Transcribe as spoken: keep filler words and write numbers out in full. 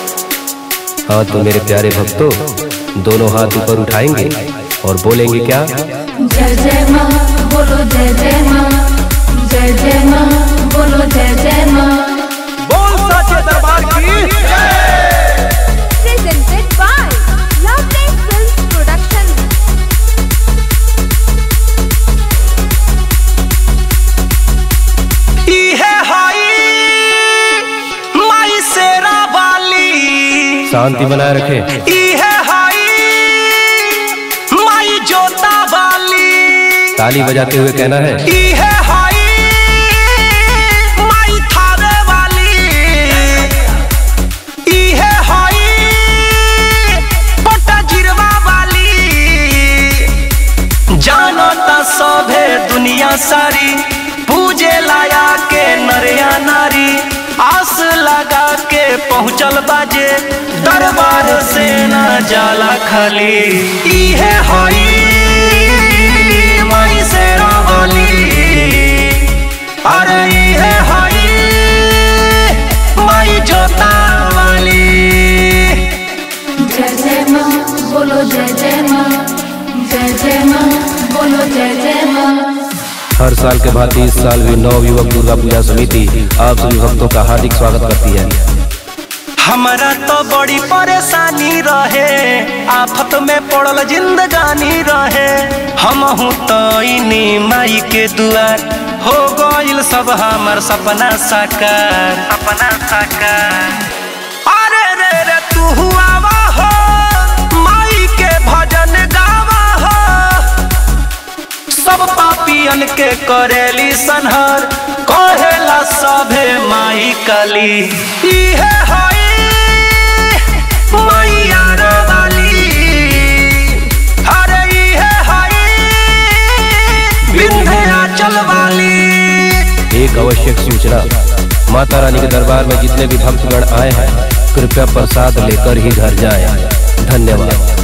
हाँ तो मेरे प्यारे भक्तों, दोनों हाथ ऊपर उठाएंगे और बोलेंगे क्या? जय जय माँ बोलो, जय जय माँ, जय जय माँ बोलो, जय जय माँ। बोल साचे दरबार की जय। Presented by Lovely Films Production. इहे हाई माई शेरा वाली, शांति बनाए रखें। इहे हाई माई जोता वाली, ताली बजाते हुए कहना है। इहे हाई माई थारे वाली, इहे हाई पटा जिरवा वाली। जानता सभे दुनिया सारी, पूजे लाया के नरिया नारी, आस लगा के पहुँचल बाजे, दरबार से ना जाला खाली। इहे हाई माई शेरा वाली, अरे इहे हाई माई जोता वाली। जय जय माँ बोलो, जय जय माँ, जय जय माँ बोलो, जय जय माँ। हर साल के भांति इस साल भी नवयुवक दुर्गा पूजा समिति आप सभी भक्तों का हार्दिक स्वागत करती है। हमारा तो बड़ी परेशानी रहे, आफत में पड़ल जिंदगानी रहे, हम हूँ तो इनी माई के दुआर, हो गइल सब हमार सपना साकार, सपना साकार। अरे रे रे तू आवा हो, माई के भजन गावा हो, सब पापियन के करेली संहार, कहेला सभे माई काली। इहे हाई मैया वाली, अरे इहे हाई विंध्याचल वाली। एक आवश्यक सूचना, माता रानी के दरबार में जितने भी भक्तगण आए हैं, कृपया प्रसाद लेकर ही घर जाएं। धन्यवाद।